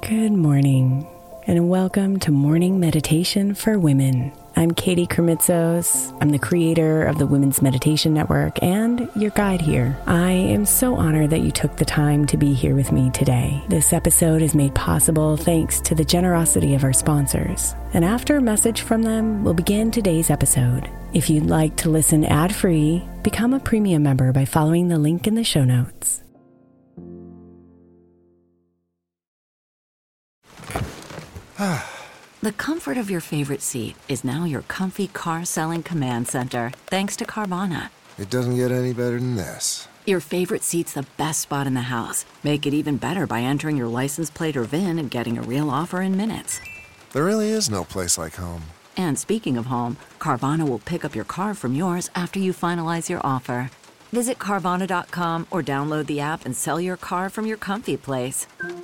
Good morning, and welcome to Morning Meditation for Women. I'm Katie Kermitzos. I'm the creator of the Women's Meditation Network and your guide here. I am so honored that you took the time to be here with me today. This episode is made possible thanks to the generosity of our sponsors. And after a message from them, we'll begin today's episode. If you'd like to listen ad-free, become a premium member by following the link in the show notes. The comfort of your favorite seat is now your comfy car selling command center, thanks to Carvana. It doesn't get any better than this. Your favorite seat's the best spot in the house. Make it even better by entering your license plate or VIN and getting a real offer in minutes. There really is no place like home. And speaking of home, Carvana will pick up your car from yours after you finalize your offer. Visit Carvana.com or download the app and sell your car from your comfy place.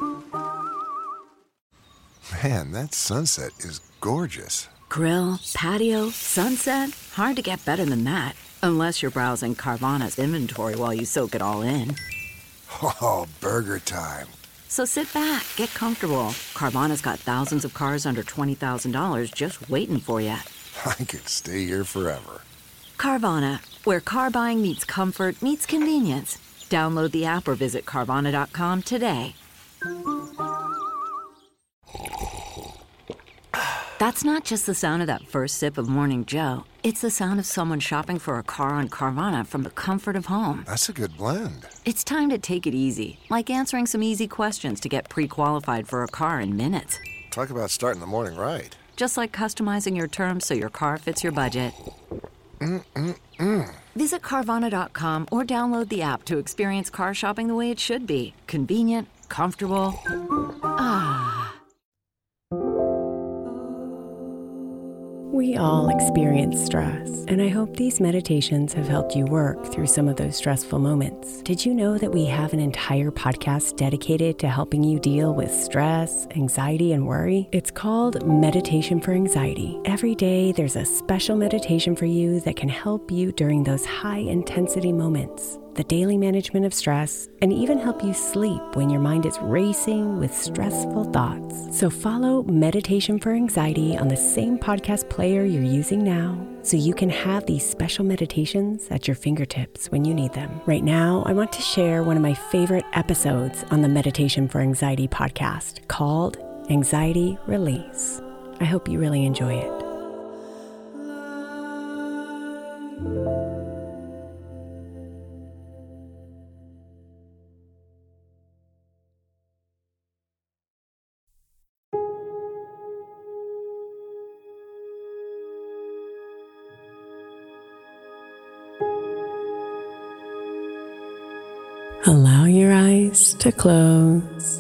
Man, that sunset is gorgeous. Grill, patio, sunset. Hard to get better than that. Unless you're browsing Carvana's inventory while you soak it all in. Oh, burger time. So sit back, get comfortable. Carvana's got thousands of cars under $20,000 just waiting for you. I could stay here forever. Carvana, where car buying meets comfort meets convenience. Download the app or visit Carvana.com today. That's not just the sound of that first sip of Morning Joe. It's the sound of someone shopping for a car on Carvana from the comfort of home. That's a good blend. It's time to take it easy, like answering some easy questions to get pre-qualified for a car in minutes. Talk about starting the morning right. Just like customizing your terms so your car fits your budget. Visit Carvana.com or download the app to experience car shopping the way it should be. Convenient, comfortable. We all experience stress, and I hope these meditations have helped you work through some of those stressful moments. Did you know that we have an entire podcast dedicated to helping you deal with stress, anxiety, and worry? It's called Meditation for Anxiety. Every day, there's a special meditation for you that can help you during those high-intensity moments, the daily management of stress, and even help you sleep when your mind is racing with stressful thoughts. So follow Meditation for Anxiety on the same podcast player you're using now so you can have these special meditations at your fingertips when you need them. Right now, I want to share one of my favorite episodes on the Meditation for Anxiety podcast called Anxiety Release. I hope you really enjoy it. Allow your eyes to close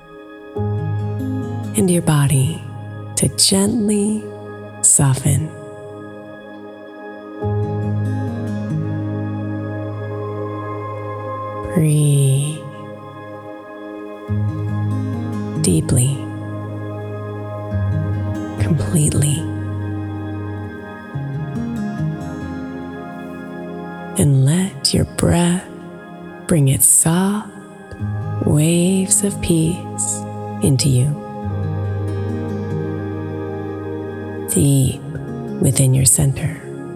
and your body to gently soften. Breathe deeply, completely, and let your breath bring its soft waves of peace into you, deep within your center,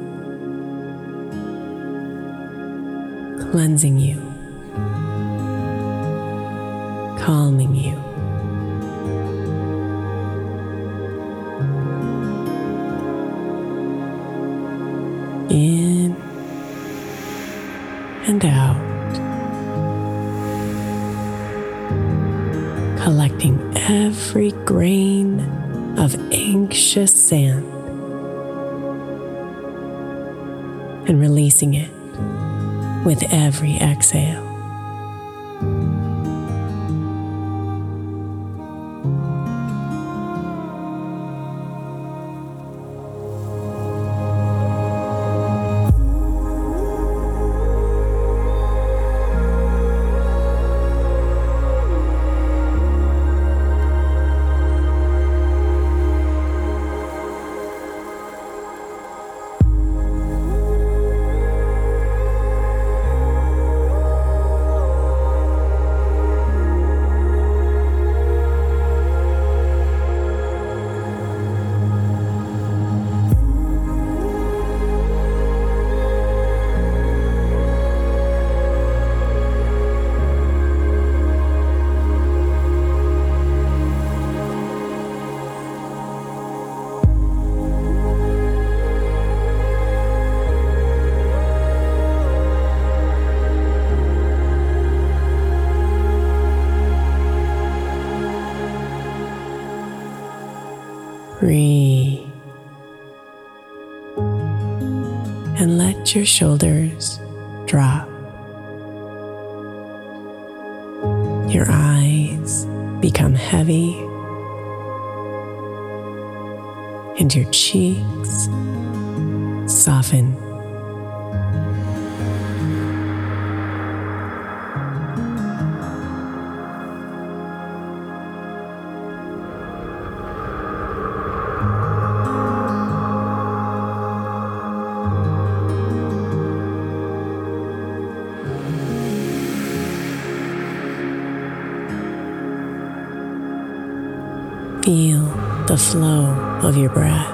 cleansing you, calming you. In and out. Collecting every grain of anxious sand and releasing it with every exhale. Breathe. And let your shoulders drop. Your eyes become heavy, and your cheeks soften. Feel the flow of your breath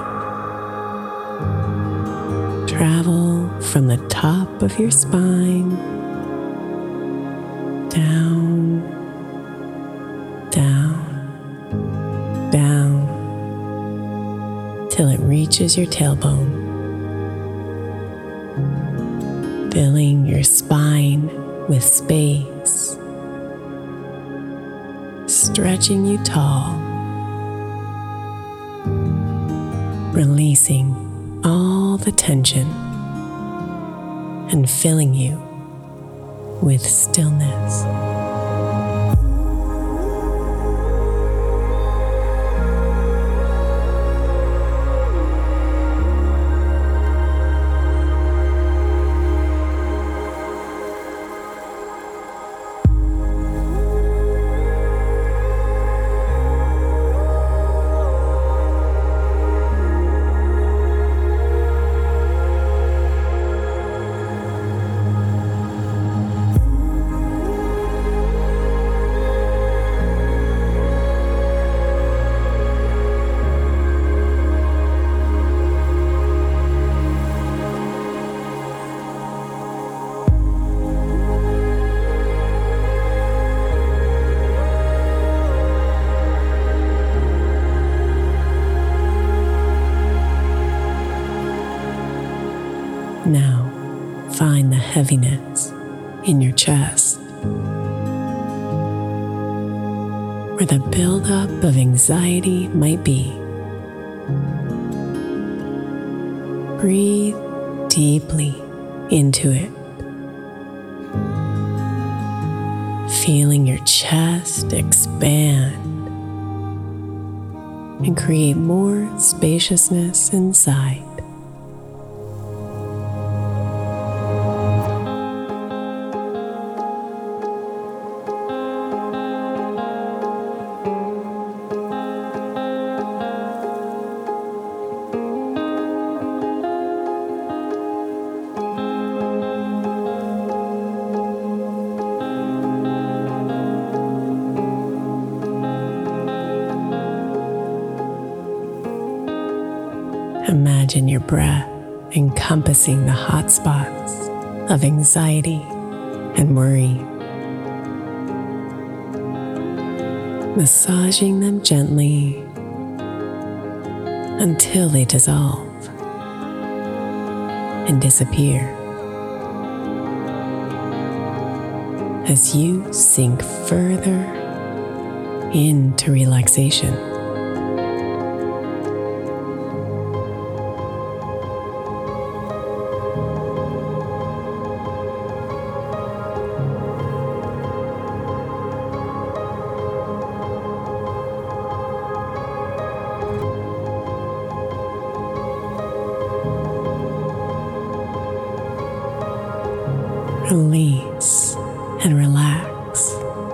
travel from the top of your spine down, down, down till it reaches your tailbone, filling your spine with space, stretching you tall, releasing all the tension and filling you with stillness. Now, find the heaviness in your chest, where the buildup of anxiety might be. Breathe deeply into it, feeling your chest expand and create more spaciousness inside. Imagine your breath encompassing the hot spots of anxiety and worry, massaging them gently until they dissolve and disappear as you sink further into relaxation. Release and relax.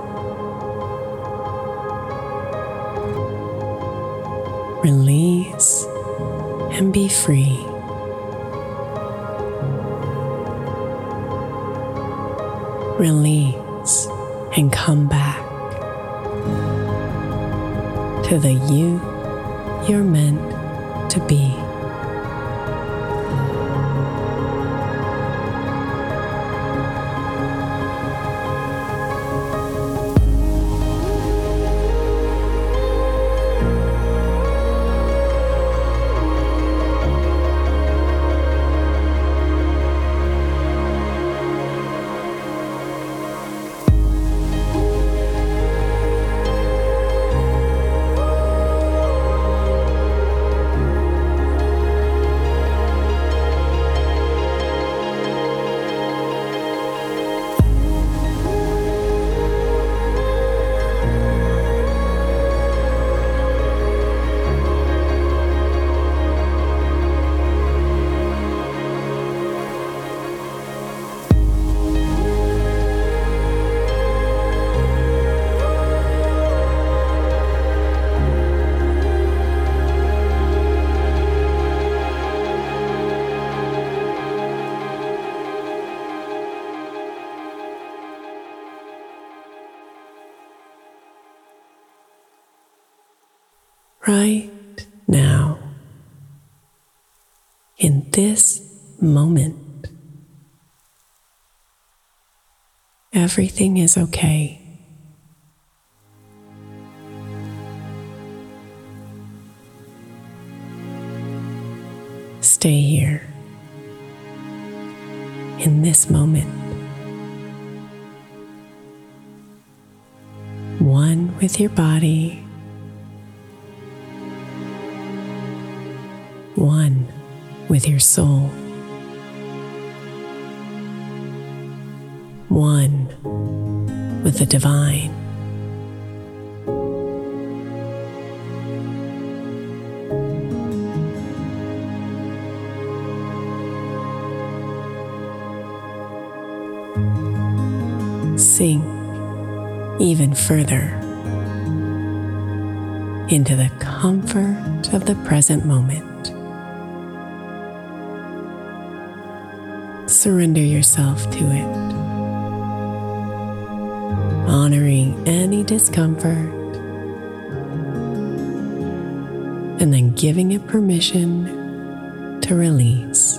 Release and be free. Release and come back to the you you're meant to be. right now, in this moment. Everything is okay. Stay here, in this moment, one with your body, one with your soul, one with the divine. Sink even further into the comfort of the present moment. Surrender yourself to it, honoring any discomfort, and then giving it permission to release.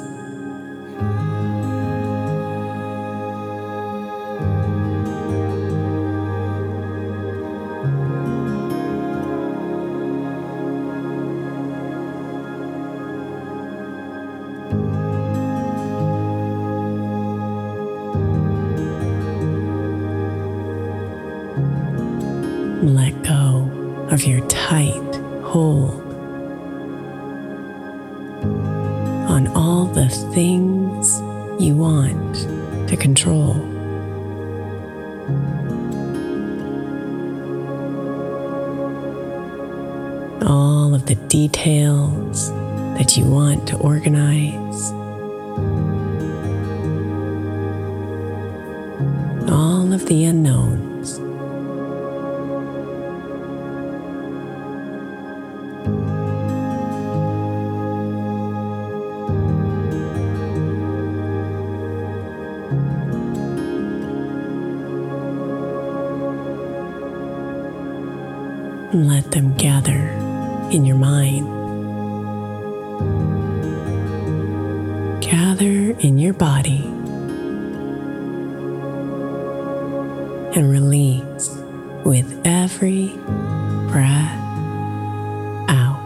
Let go of your tight hold on all the things you want to control. All of the details that you want to organize. All of the unknowns. Let them gather in your mind. Gather in your body and release with every breath out.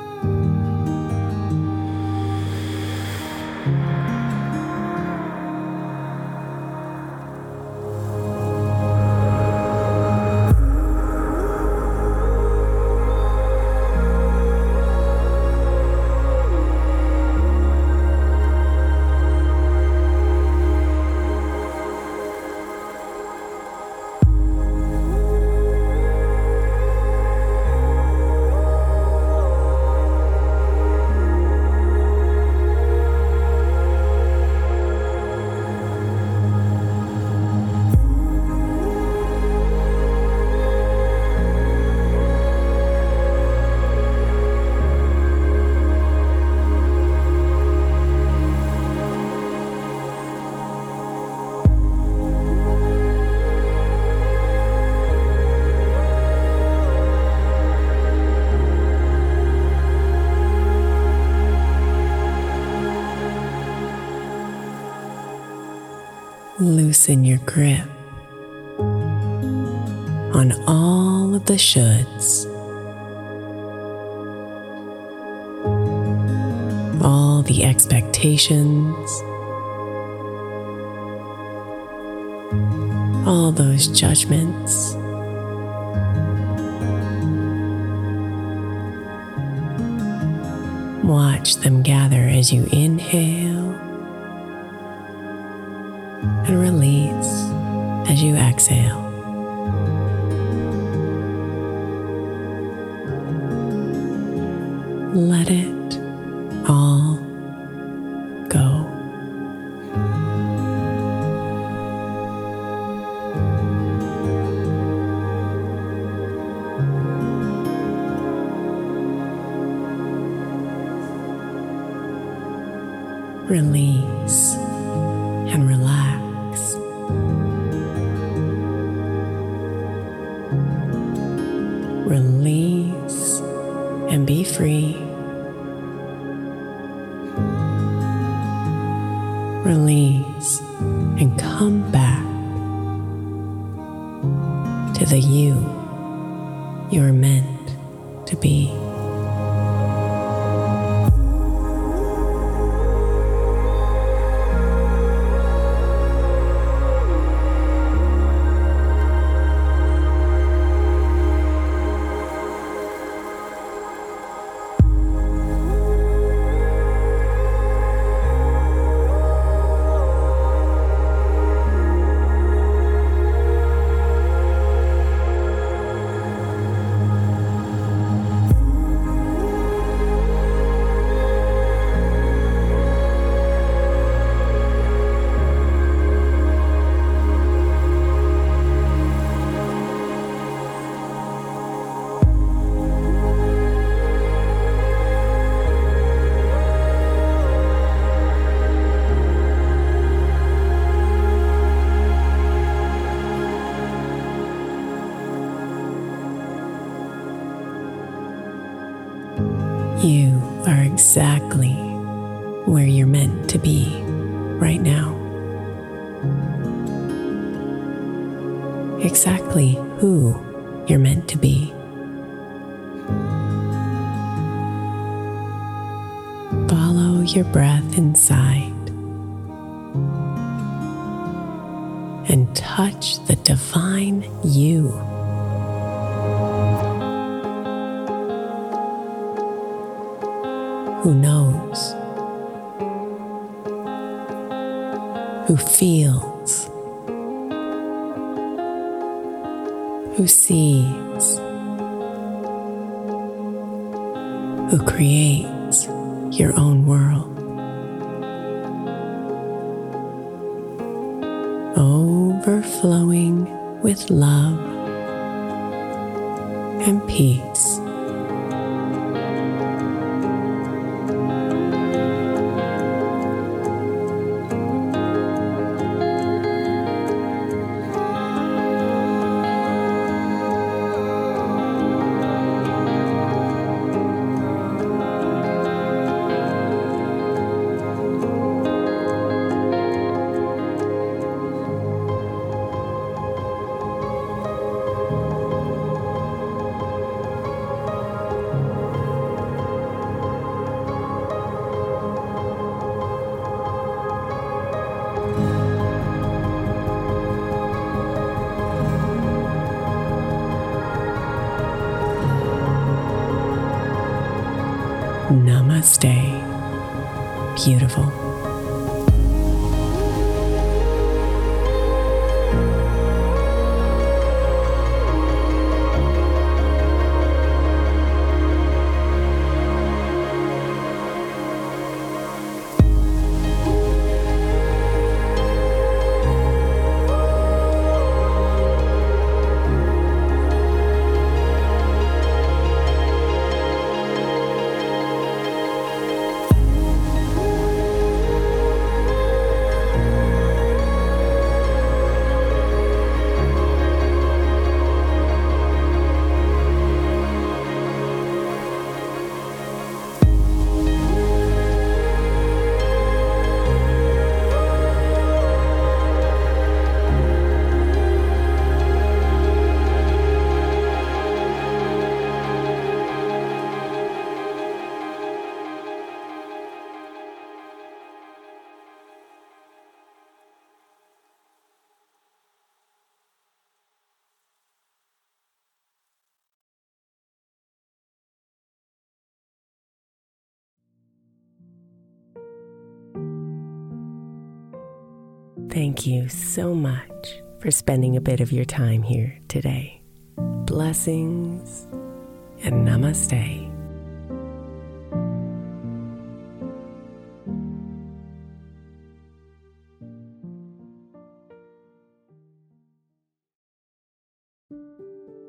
Loosen your grip on all of the shoulds, all the expectations, all those judgments. Watch them gather as you inhale and release as you exhale. Let it all go. Release and relax. Release and be free. Release and come back to the you you're meant to be. You are exactly where you're meant to be right now. Exactly who you're meant to be. Follow your breath inside and touch the divine you. Who knows, who feels, who sees, who creates your own world. Overflowing with love and peace. Namaste, beautiful. Thank you so much for spending a bit of your time here today. Blessings and namaste.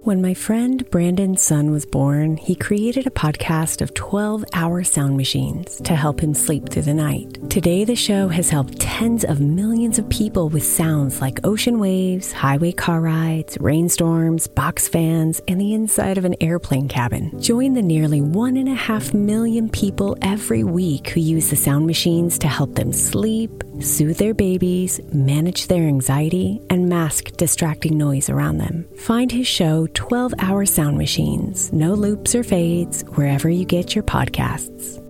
When my friend Brandon's son was born, he created a podcast of 12-hour sound machines to help him sleep through the night. Today, the show has helped tens of millions of people with sounds like ocean waves, highway car rides, rainstorms, box fans, and the inside of an airplane cabin. Join the nearly 1.5 million people every week who use the sound machines to help them sleep, soothe their babies, manage their anxiety, and mask distracting noise around them. Find his show 12-Hour Sound Machines, no loops or fades, wherever you get your podcasts.